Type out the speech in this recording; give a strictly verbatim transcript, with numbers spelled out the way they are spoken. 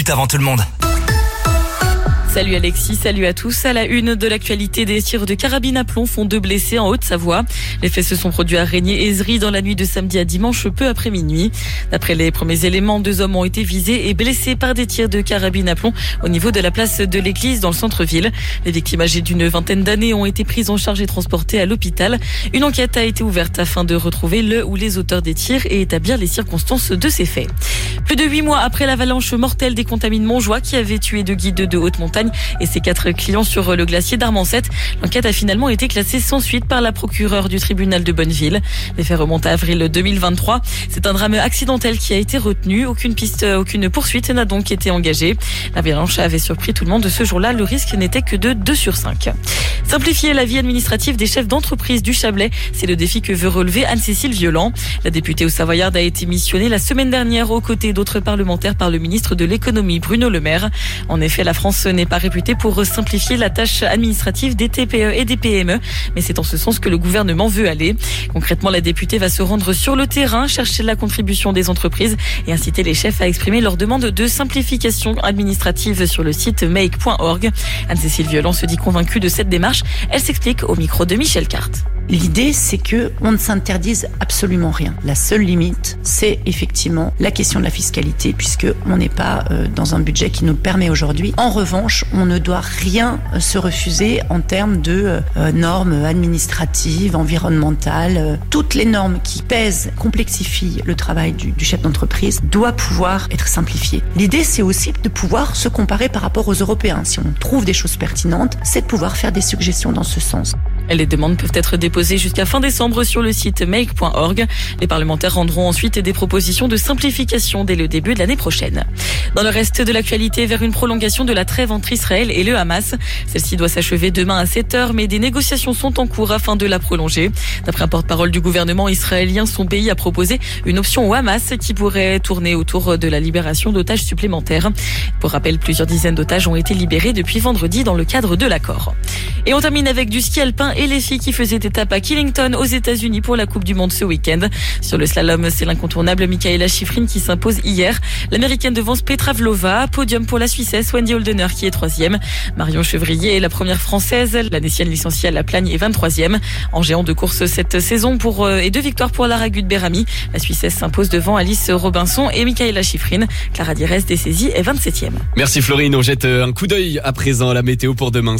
minutes avant tout le monde. Salut Alexis, salut à tous. À la une de l'actualité, des tirs de carabine à plomb font deux blessés en Haute-Savoie. Les faits se sont produits à Régnier-Ezry dans la nuit de samedi à dimanche, peu après minuit. D'après les premiers éléments, deux hommes ont été visés et blessés par des tirs de carabine à plomb au niveau de la place de l'église dans le centre-ville. Les victimes âgées d'une vingtaine d'années ont été prises en charge et transportées à l'hôpital. Une enquête a été ouverte afin de retrouver le ou les auteurs des tirs et établir les circonstances de ces faits. Plus de huit mois après l'avalanche mortelle des Contamines Montjoie qui avait tué deux guides de haute montagne et ses quatre clients sur le glacier d'Armancette, l'enquête a finalement été classée sans suite par la procureure du tribunal de Bonneville. Les faits remontent à avril deux mille vingt-trois. C'est un drame accidentel qui a été retenu. Aucune piste, aucune poursuite n'a donc été engagée. L'avalanche avait surpris tout le monde ce jour-là. Le risque n'était que de deux sur cinq. Simplifier la vie administrative des chefs d'entreprise du Chablais, c'est le défi que veut relever Anne-Cécile Violent. La députée haut-savoyarde a été missionnée la semaine dernière aux côtés d'autres parlementaires par le ministre de l'économie Bruno Le Maire. En effet, la France n'est pas réputée pour simplifier la tâche administrative des T P E et des P M E, mais c'est en ce sens que le gouvernement veut aller. Concrètement, la députée va se rendre sur le terrain, chercher la contribution des entreprises et inciter les chefs à exprimer leur demande de simplification administrative sur le site make point org. Anne-Cécile Violent se dit convaincue de cette démarche. Elle s'explique au micro de Michel Carte. L'idée, c'est que on ne s'interdise absolument rien. La seule limite, c'est effectivement la question de la fiscalité, puisque on n'est pas euh, dans un budget qui nous le permet aujourd'hui. En revanche, on ne doit rien euh, se refuser en termes de euh, normes administratives, environnementales. Euh, toutes les normes qui pèsent, complexifient le travail du, du chef d'entreprise doivent pouvoir être simplifiées. L'idée, c'est aussi de pouvoir se comparer par rapport aux Européens. Si on trouve des choses pertinentes, c'est de pouvoir faire des suggestions dans ce sens. Les demandes peuvent être déposées jusqu'à fin décembre sur le site make point org. Les parlementaires rendront ensuite des propositions de simplification dès le début de l'année prochaine. Dans le reste de l'actualité, vers une prolongation de la trêve entre Israël et le Hamas. Celle-ci doit s'achever demain à sept heures, mais des négociations sont en cours afin de la prolonger. D'après un porte-parole du gouvernement israélien, son pays a proposé une option au Hamas qui pourrait tourner autour de la libération d'otages supplémentaires. Pour rappel, plusieurs dizaines d'otages ont été libérés depuis vendredi dans le cadre de l'accord. Et on termine avec du ski alpin et les filles qui faisaient étape à Killington aux États-Unis pour la Coupe du Monde ce week-end. Sur le slalom, c'est l'incontournable Mikaela Shiffrin qui s'impose hier. L'américaine devance Petra Vlhova. Podium pour la Suissesse Wendy Holdener qui est troisième. Marion Chevrier est la première française. La Nessienne licenciée à La Plagne est vingt-troisième. En géant de course cette saison pour et deux victoires pour Lara Gutberami. La Suissesse s'impose devant Alice Robinson et Mikaela Shiffrin. Clara Direz dessaisie est vingt-septième. Merci Florine. On jette un coup d'œil à présent à la météo pour demain.